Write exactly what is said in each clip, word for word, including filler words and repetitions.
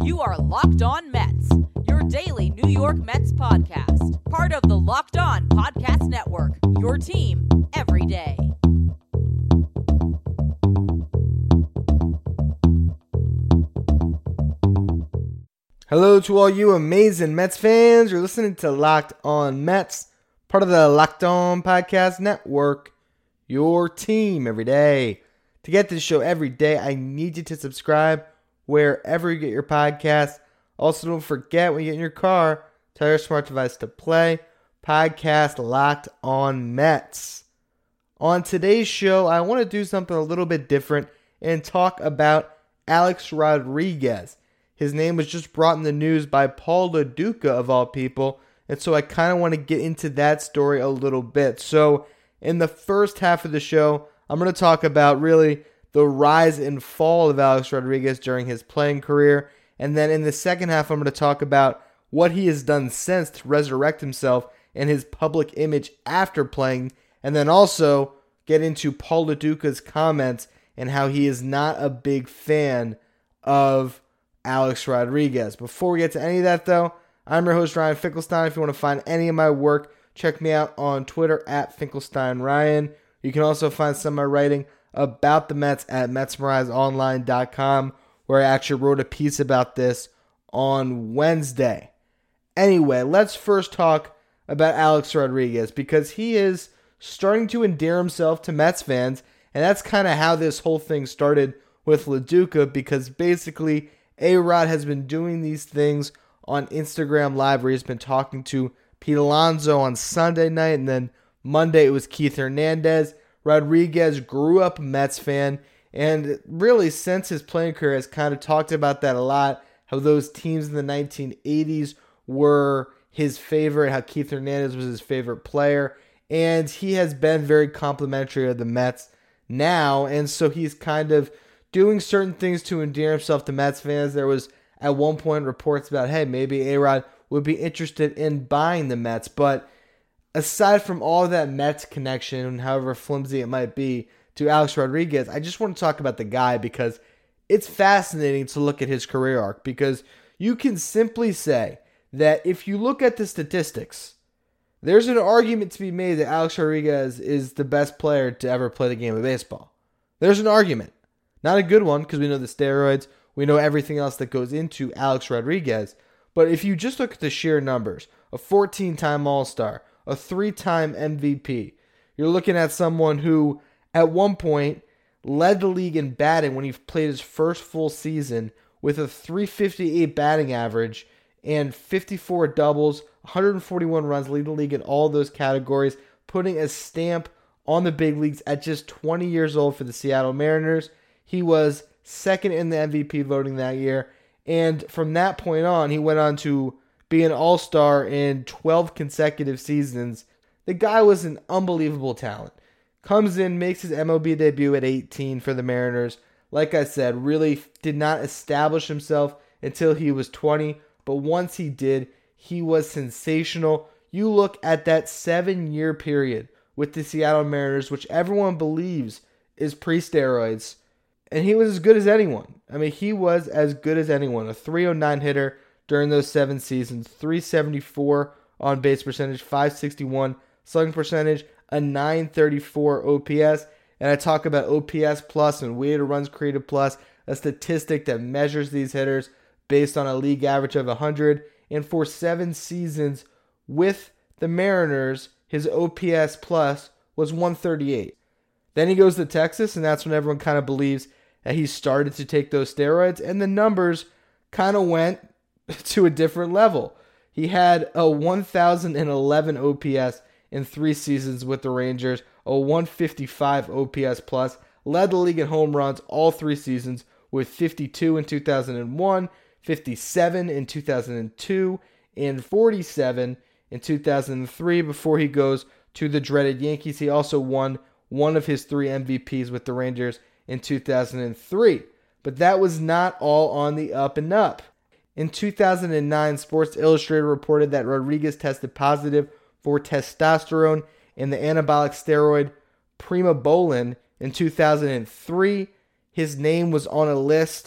You are Locked On Mets, your daily New York Mets podcast. Part of the Locked On Podcast Network, your team every day. Hello to all you amazing Mets fans. You're listening to Locked On Mets, part of the Locked On Podcast Network, your team every day. To get this show every day, I need you to subscribe wherever you get your podcasts. Also, don't forget when you get in your car, tell your smart device to play podcast Locked On Mets. On today's show, I want to do something a little bit different and talk about Alex Rodriguez. His name was just brought in the news by Paul Lo Duca, of all people, and so I kind of want to get into that story a little bit. So, in the first half of the show, I'm going to talk about really the rise and fall of Alex Rodriguez during his playing career. And then in the second half, I'm going to talk about what he has done since to resurrect himself and his public image after playing. And then also get into Paul Lo Duca's comments and how he is not a big fan of Alex Rodriguez. Before we get to any of that, though, I'm your host, Ryan Finkelstein. If you want to find any of my work, check me out on Twitter at FinkelsteinRyan. You can also find some of my writing about the Mets at Metsmerize Online dot com, where I actually wrote a piece about this on Wednesday. Anyway, let's first talk about Alex Rodriguez, because he is starting to endear himself to Mets fans, and that's kind of how this whole thing started with Lo Duca, because basically A-Rod has been doing these things on Instagram Live where he's been talking to Pete Alonso on Sunday night, and then Monday it was Keith Hernandez. Rodriguez grew up a Mets fan, and really since his playing career has kind of talked about that a lot, how those teams in the nineteen eighties were his favorite, how Keith Hernandez was his favorite player, and he has been very complimentary of the Mets now, and so he's kind of doing certain things to endear himself to Mets fans. There was at one point reports about, hey, maybe A-Rod would be interested in buying the Mets, but aside from all that Mets connection, however flimsy it might be, to Alex Rodriguez, I just want to talk about the guy because it's fascinating to look at his career arc, because you can simply say that if you look at the statistics, there's an argument to be made that Alex Rodriguez is the best player to ever play the game of baseball. There's an argument. Not a good one, because we know the steroids, we know everything else that goes into Alex Rodriguez, but if you just look at the sheer numbers, a fourteen-time All-Star, a three-time M V P. You're looking at someone who, at one point, led the league in batting when he played his first full season with a three fifty-eight batting average and fifty-four doubles, one hundred forty-one runs, leading the league in all those categories, putting a stamp on the big leagues at just twenty years old for the Seattle Mariners. He was second in the M V P voting that year, and from that point on, he went on to be an all-star in twelve consecutive seasons. The guy was an unbelievable talent. Comes in, makes his M L B debut at eighteen for the Mariners. Like I said, really did not establish himself until he was twenty, but once he did, he was sensational. You look at that seven-year period with the Seattle Mariners, which everyone believes is pre-steroids, and he was as good as anyone. I mean, he was as good as anyone. A three oh nine hitter during those seven seasons, three seventy-four on base percentage, five sixty-one slugging percentage, a nine thirty-four O P S. And I talk about O P S plus and weighted runs created plus, a statistic that measures these hitters based on a league average of one hundred. And for seven seasons with the Mariners, his O P S plus was one thirty-eight. Then he goes to Texas, and that's when everyone kind of believes that he started to take those steroids, and the numbers kind of went to a different level. He had a one thousand eleven O P S in three seasons with the Rangers, a one fifty-five O P S plus, led the league in home runs all three seasons with fifty-two in two thousand one, fifty-seven in two thousand two, and forty-seven in two thousand three before he goes to the dreaded Yankees. He also won one of his three M V Ps with the Rangers in two thousand three. But that was not all on the up and up. In two thousand nine, Sports Illustrated reported that Rodriguez tested positive for testosterone and the anabolic steroid Primobolan in two thousand three. His name was on a list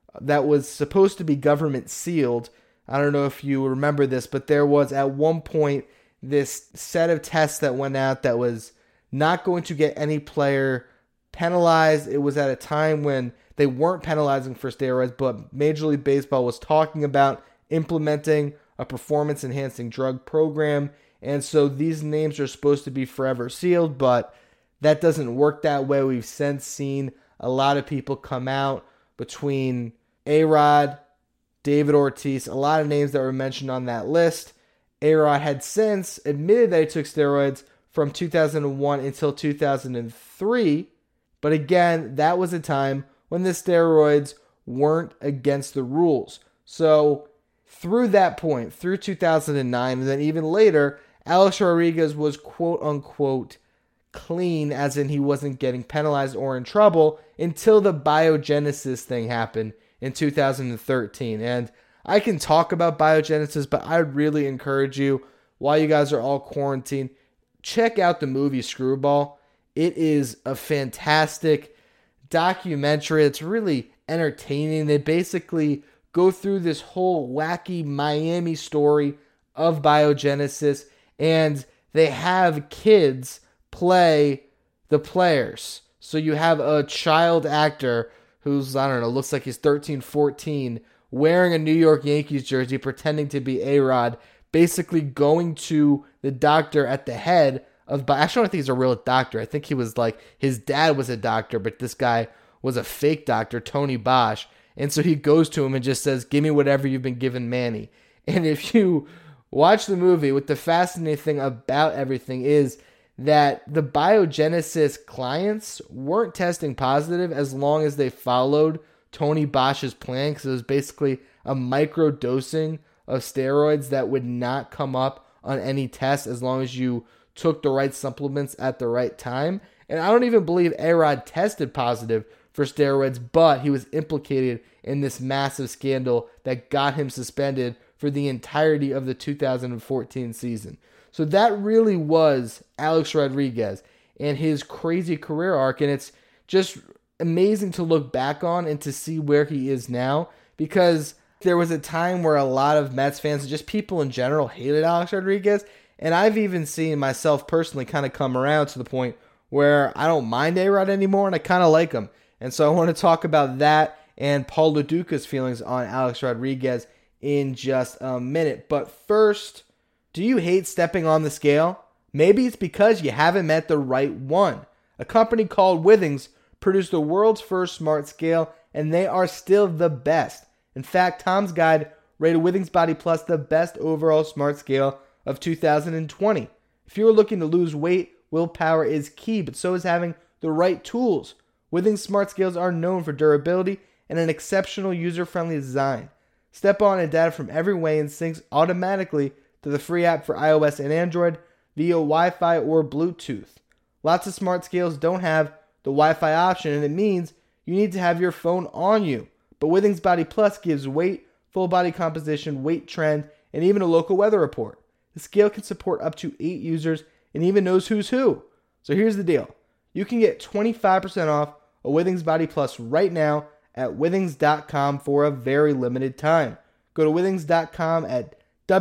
that was supposed to be government sealed. I don't know if you remember this, but there was at one point this set of tests that went out that was not going to get any player penalized. It was at a time when they weren't penalizing for steroids, but Major League Baseball was talking about implementing a performance-enhancing drug program. And so these names are supposed to be forever sealed, but that doesn't work that way. We've since seen a lot of people come out between A-Rod, David Ortiz, a lot of names that were mentioned on that list. A-Rod had since admitted that he took steroids from two thousand one until two thousand three, but again, that was a time when the steroids weren't against the rules. So through that point, through two thousand nine, and then even later, Alex Rodriguez was quote-unquote clean, as in he wasn't getting penalized or in trouble, until the biogenesis thing happened in two thousand thirteen. And I can talk about biogenesis, but I really encourage you, while you guys are all quarantined, check out the movie Screwball. It is a fantastic documentary. It's really entertaining. They basically go through this whole wacky Miami story of biogenesis, and they have kids play the players. So you have a child actor who's, I don't know, looks like he's thirteen, fourteen, wearing a New York Yankees jersey, pretending to be A-Rod, basically going to the doctor at the head of, actually I don't think he's a real doctor. I think he was like, his dad was a doctor, but this guy was a fake doctor, Tony Bosch. And so he goes to him and just says, give me whatever you've been giving Manny. And if you watch the movie, what the fascinating thing about everything is that the biogenesis clients weren't testing positive as long as they followed Tony Bosch's plan, because it was basically a micro dosing of steroids that would not come up on any test as long as you took the right supplements at the right time. And I don't even believe A-Rod tested positive for steroids, but he was implicated in this massive scandal that got him suspended for the entirety of the two thousand fourteen season. So that really was Alex Rodriguez and his crazy career arc, and it's just amazing to look back on and to see where he is now, because there was a time where a lot of Mets fans and just people in general hated Alex Rodriguez, and I've even seen myself personally kind of come around to the point where I don't mind A-Rod anymore, and I kind of like him. And so I want to talk about that and Paul Lo Duca's feelings on Alex Rodriguez in just a minute. But first, do you hate stepping on the scale? Maybe it's because you haven't met the right one. A company called Withings produced the world's first smart scale, and they are still the best. In fact, Tom's Guide rated Withings Body Plus the best overall smart scale of two thousand twenty. If you're looking to lose weight, willpower is key, but so is having the right tools. Withings smart scales are known for durability and an exceptional user-friendly design. Step on and data from every weigh-in syncs automatically to the free app for iOS and Android via Wi-Fi or Bluetooth. Lots of smart scales don't have the Wi-Fi option, and it means you need to have your phone on you. But Withings Body Plus gives weight, full body composition, weight trend, and even a local weather report. The scale can support up to eight users and even knows who's who. So here's the deal. You can get twenty-five percent off a Withings Body Plus right now at withings dot com for a very limited time. Go to withings dot com at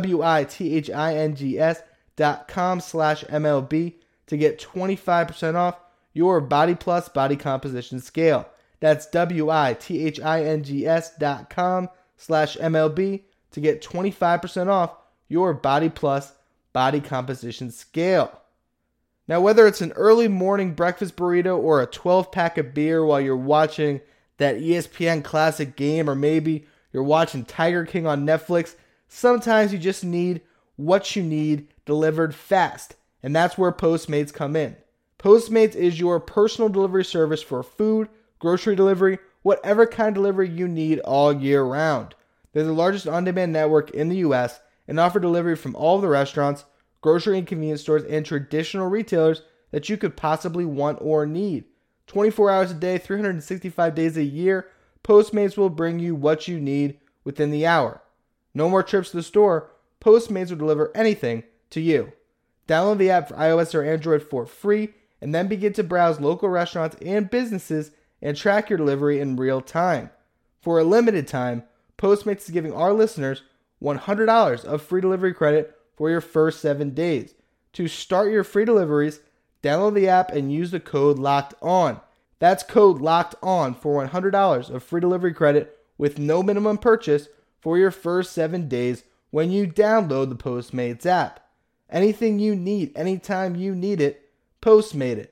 W-I-T-H-I-N-G-S dot com slash M L B to get twenty-five percent off your Body Plus body composition scale. That's W-I-T-H-I-N-G-S dot com slash M L B to get twenty-five percent off your Body Plus body composition scale. Now, whether it's an early morning breakfast burrito or a twelve-pack of beer while you're watching that E S P N Classic game, or maybe you're watching Tiger King on Netflix, sometimes you just need what you need delivered fast, and that's where Postmates come in. Postmates is your personal delivery service for food, grocery delivery, whatever kind of delivery you need all year round. They're the largest on-demand network in the U S and offer delivery from all the restaurants, grocery and convenience stores, and traditional retailers that you could possibly want or need. twenty-four hours a day, three hundred sixty-five days a year, Postmates will bring you what you need within the hour. No more trips to the store. Postmates will deliver anything to you. Download the app for iOS or Android for free, and then begin to browse local restaurants and businesses and track your delivery in real time. For a limited time, Postmates is giving our listeners one hundred dollars of free delivery credit for your first seven days. To start your free deliveries, download the app and use the code LOCKEDON. That's code LOCKEDON for one hundred dollars of free delivery credit with no minimum purchase for your first seven days when you download the Postmates app. Anything you need, anytime you need it, Postmate it.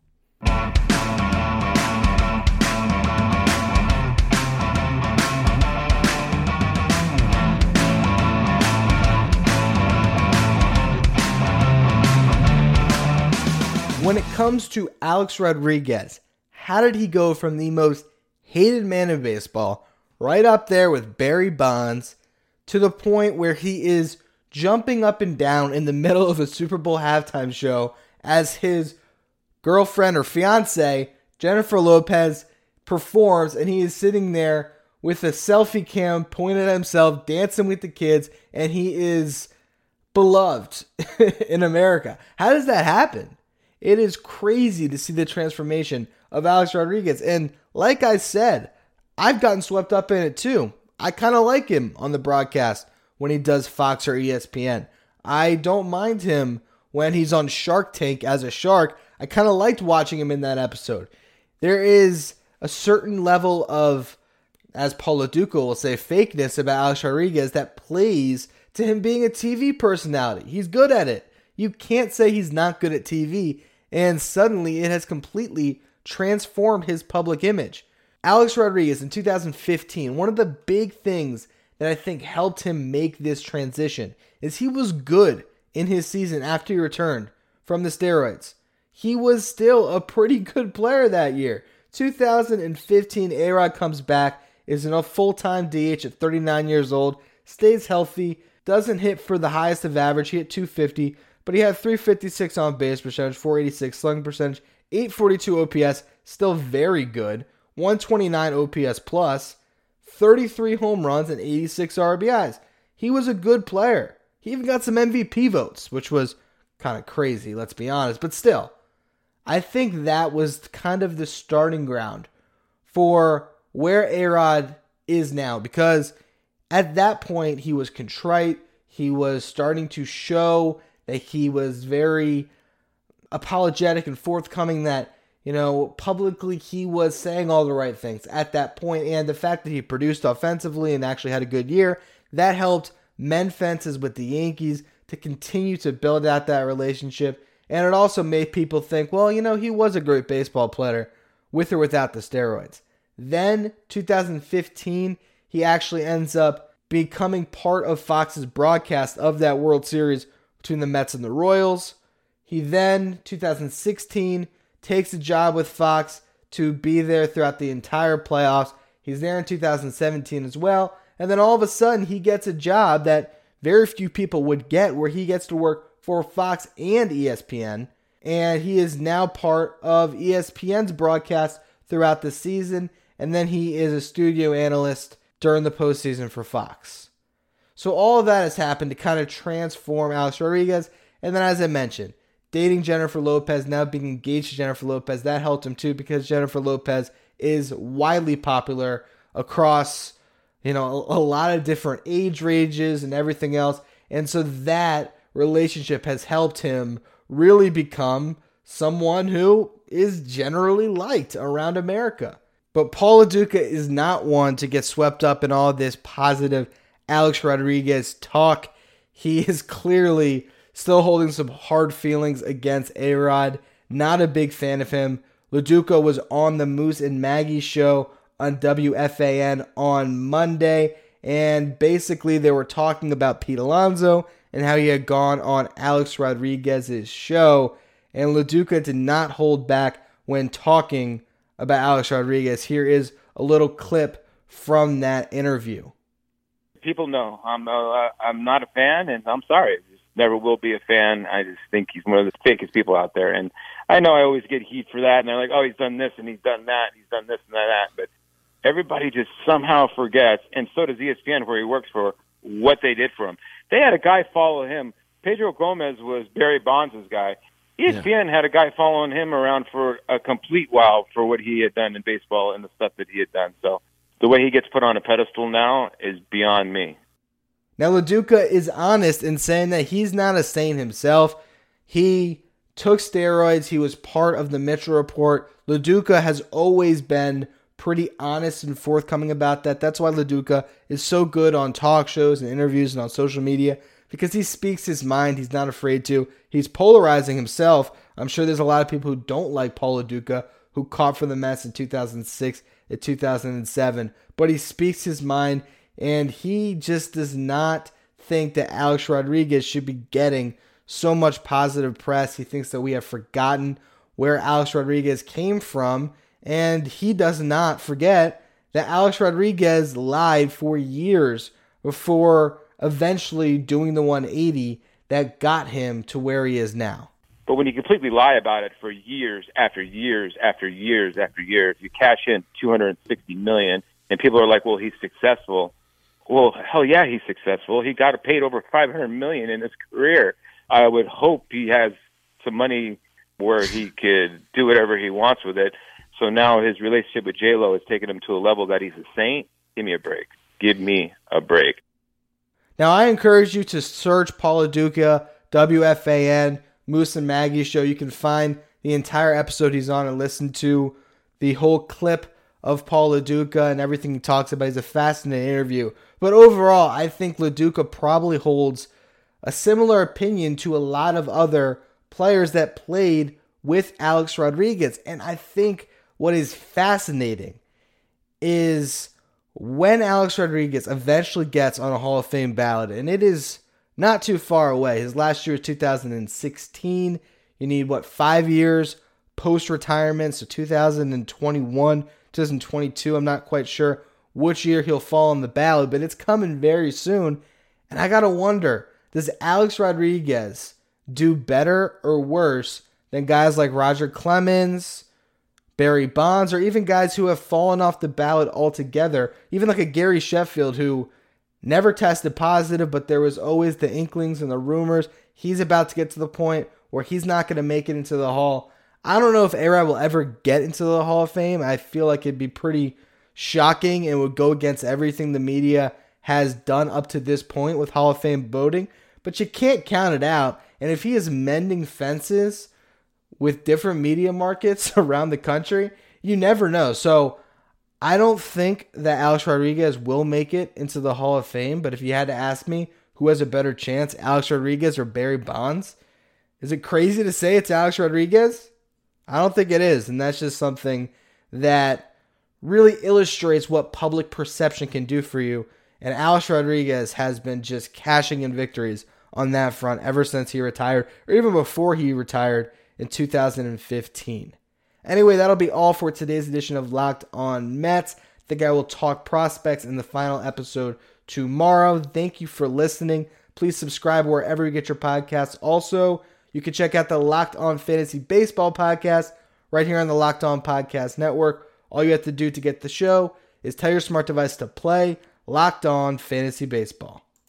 When it comes to Alex Rodriguez, how did he go from the most hated man in baseball, right up there with Barry Bonds, to the point where he is jumping up and down in the middle of a Super Bowl halftime show as his girlfriend or fiance, Jennifer Lopez, performs, and he is sitting there with a selfie cam pointed at himself, dancing with the kids, and he is beloved in America. How does that happen? It is crazy to see the transformation of Alex Rodriguez. And like I said, I've gotten swept up in it too. I kind of like him on the broadcast when he does Fox or E S P N. I don't mind him when he's on Shark Tank as a shark. I kind of liked watching him in that episode. There is a certain level of, as Paul Lo Duca will say, fakeness about Alex Rodriguez that plays to him being a T V personality. He's good at it. You can't say he's not good at T V, and suddenly it has completely transformed his public image. Alex Rodriguez in two thousand fifteen, one of the big things that I think helped him make this transition is he was good in his season after he returned from the steroids. He was still a pretty good player that year. two thousand fifteen, A-Rod comes back, is in a full-time D H at thirty-nine years old, stays healthy, doesn't hit for the highest of average. He hit two fifty, but he had three fifty-six on base percentage, four eighty-six slugging percentage, eight forty-two O P S, still very good, one twenty-nine O P S plus, thirty-three home runs, and eighty-six R B Is. He was a good player. He even got some M V P votes, which was kind of crazy, let's be honest, but still. I think that was kind of the starting ground for where A-Rod is now, because at that point he was contrite, he was starting to show that he was very apologetic and forthcoming, that, you know, publicly he was saying all the right things at that point. And the fact that he produced offensively and actually had a good year, that helped mend fences with the Yankees to continue to build out that relationship. And it also made people think, well, you know, he was a great baseball player with or without the steroids. Then, two thousand fifteen, he actually ends up becoming part of Fox's broadcast of that World Series between the Mets and the Royals. He then, two thousand sixteen, takes a job with Fox to be there throughout the entire playoffs. He's there in two thousand seventeen as well. And then all of a sudden, he gets a job that very few people would get, where he gets to work for Fox and E S P N. And he is now part of E S P N's broadcast throughout the season. And then he is a studio analyst during the postseason for Fox. So all of that has happened to kind of transform Alex Rodriguez. And then, as I mentioned, dating Jennifer Lopez, now being engaged to Jennifer Lopez, that helped him too, because Jennifer Lopez is widely popular across, you know, a, a lot of different age ranges and everything else. And so that relationship has helped him really become someone who is generally liked around America. But Paul Lo Duca is not one to get swept up in all of this positive Alex Rodriguez talk. He is clearly still holding some hard feelings against A-Rod. Not a big fan of him. Lo Duca was on the Moose and Maggie show on W F A N on Monday, and basically they were talking about Pete Alonso and how he had gone on Alex Rodriguez's show, and Lo Duca did not hold back when talking about Alex Rodriguez. Here is a little clip from that interview. People know I'm uh, I'm not a fan, and I'm sorry. I just never will be a fan. I just think he's one of the fakest people out there. And I know I always get heat for that, and they're like, oh, he's done this, and he's done that, he's done this and that. But everybody just somehow forgets, and so does E S P N, where he works for, what they did for him. They had a guy follow him. Pedro Gomez was Barry Bonds' guy. E S P N yeah. had a guy following him around for a complete while for what he had done in baseball and the stuff that he had done. So the way he gets put on a pedestal now is beyond me. Now, Lo Duca is honest in saying that he's not a saint himself. He took steroids. He was part of the Mitchell Report. Lo Duca has always been pretty honest and forthcoming about that. That's why Lo Duca is so good on talk shows and interviews and on social media, because he speaks his mind. He's not afraid to. He's polarizing himself. I'm sure there's a lot of people who don't like Paul Lo Duca, who caught for the Mets in two thousand six and two thousand seven, but he speaks his mind, and he just does not think that Alex Rodriguez should be getting so much positive press. He thinks that we have forgotten where Alex Rodriguez came from, and he does not forget that Alex Rodriguez lied for years before eventually doing the one eighty that got him to where he is now. But when you completely lie about it for years after years after years after years, you cash in two hundred sixty million dollars, and people are like, well, he's successful. Well, hell yeah, he's successful. He got paid over five hundred million dollars in his career. I would hope he has some money where he could do whatever he wants with it. So now his relationship with J-Lo has taken him to a level that he's a saint. Give me a break. Give me a break. Now, I encourage you to search Paul Lo Duca, W F A N, Moose and Maggie Show. You can find the entire episode he's on and listen to the whole clip of Paul Lo Duca and everything he talks about. He's a fascinating interview. But overall, I think Lo Duca probably holds a similar opinion to a lot of other players that played with Alex Rodriguez. And I think what is fascinating is when Alex Rodriguez eventually gets on a Hall of Fame ballot, and it is not too far away. His last year, two thousand sixteen. You need, what, five years post-retirement, so two thousand twenty-one, two thousand twenty-two. I'm not quite sure which year he'll fall on the ballot, but it's coming very soon. And I got to wonder, does Alex Rodriguez do better or worse than guys like Roger Clemens, Barry Bonds, or even guys who have fallen off the ballot altogether? Even like a Gary Sheffield, who never tested positive, but there was always the inklings and the rumors. He's about to get to the point where he's not going to make it into the Hall. I don't know if A-Rod will ever get into the Hall of Fame. I feel like it'd be pretty shocking and would go against everything the media has done up to this point with Hall of Fame voting. But you can't count it out. And if he is mending fences with different media markets around the country, you never know. So I don't think that Alex Rodriguez will make it into the Hall of Fame, but if you had to ask me who has a better chance, Alex Rodriguez or Barry Bonds, is it crazy to say it's Alex Rodriguez? I don't think it is, and that's just something that really illustrates what public perception can do for you, and Alex Rodriguez has been just cashing in victories on that front ever since he retired, or even before he retired in two thousand fifteen. Anyway, that'll be all for today's edition of Locked On Mets. I think I will talk prospects in the final episode tomorrow. Thank you for listening. Please subscribe wherever you get your podcasts. Also, you can check out the Locked On Fantasy Baseball podcast right here on the Locked On Podcast Network. All you have to do to get the show is tell your smart device to play Locked On Fantasy Baseball.